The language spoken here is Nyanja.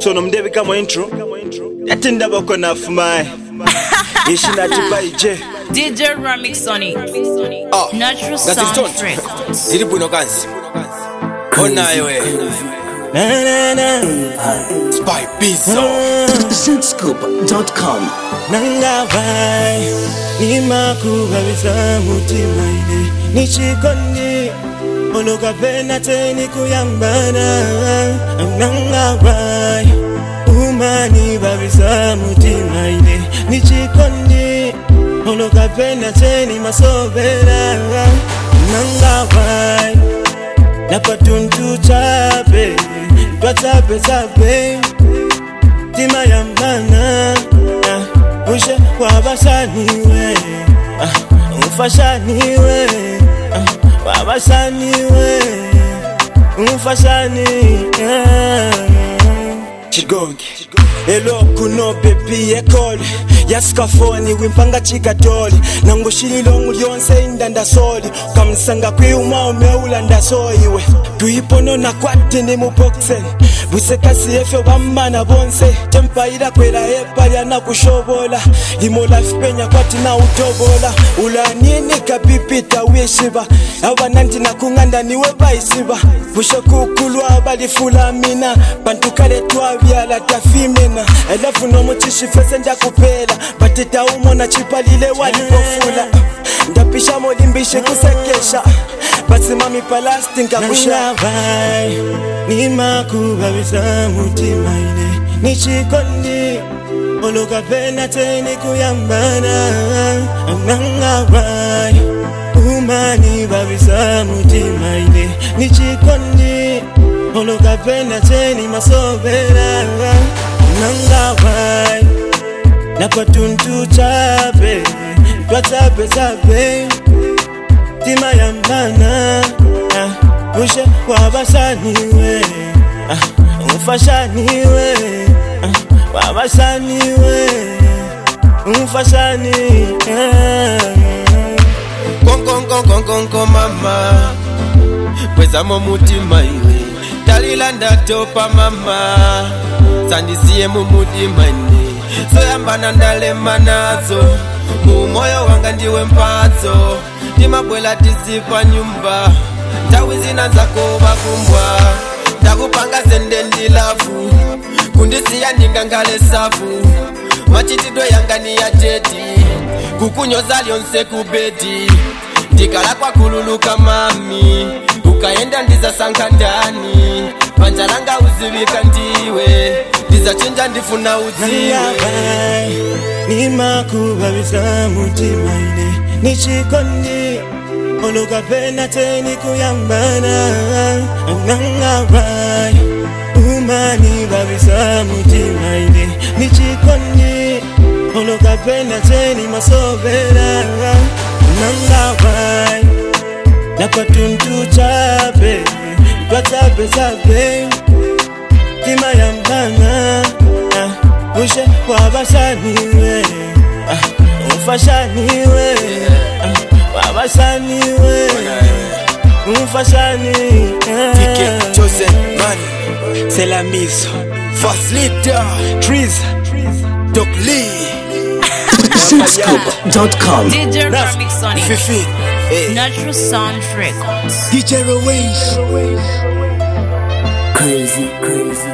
So nomdebe kama intro Yatinda bako na fumai Yeshina tupaije DJ Remix on it. Natural Sound Records. Ziri buno kansi Ona yewe Spy Pizzo Zscoop.com Nanga vai Nima kubabisa mutima ine Nichikondi Oloka pena teni kuyambana Nanga vai Umani babisa mutima ine Nichikondi Oloka pena teni masobera Nanga vai Napatuntu chape Twachape chape Tima yambana Ushe wabasaniwe Umfashaniwe Wabasaniwe Umfashani Chigongi Elo kuno baby ekole Yaskafoni wimpanga chikatoli Nango shililongu lyonse indanda soli Kamsanga kwiuma umeula ndasoiwe Tuipono na kwati ni mupoksen Busekasi efyo bambana bonse Tempaira kwela hepa yana kushobola Limo life penya kwati na utobola Ulanini kapipita wishiba Awa nanti na kunganda niwe baisiba Busho kukulwa balifula mina Bantukale tuwabiala tafimena Elafu no muchishi fese nja kupela Batita umona chipalile walipofula Ndapisha molimbishe kusekesha Basimami palasti nkakusha vai Nima kubabisa mutima ine Nichikondi Oloka pena teni kuyambana Nanga vai Umani babisa mutima ine Nichikondi Oloka pena teni masobera Nanga vai Napatuntu chape Twachape chape Tima yambana Ushe wabasaniwe Umfashaniwe Wabasaniwe Umfashani Konkonkonkonkonko mama Kwezamo mutima iwe Dalila ndatopa mama Sandisiye mumutima ine Soyambana ndalema nazo Mumoyo wanga ndiwe mpazo Timabwela tisipa nyumba Tawi zina zako bakumbwa Takupanga zende ndilafu Kundisiya ndingangale safu Machitido yanga ni ya jeti Kukunyoza lyonse kubeti Ndikala kwa kululuka mami Ukaenda ndiza sanka ndani Panjalanga uzivika ndiwe Ndiza chinja ndifuna uziwe Nima kubabisa mutima ine Nichikondi Oloka pena teni kuyambana Nanga vai Umani babisa mutima ine Nichikondi Oloka pena teni masobera Nanga vai Napatuntu chape Twachape chape Tima yambana Ushe wabasaniwe Umfashaniwe Wabasaniwe Umfashani Tike Chosen Man C'est la mise Fast Leader Trees Doc Lee Zscoop.com DJ Remix on it. Fifi Natural Sound Records. DJ Rowage Crazy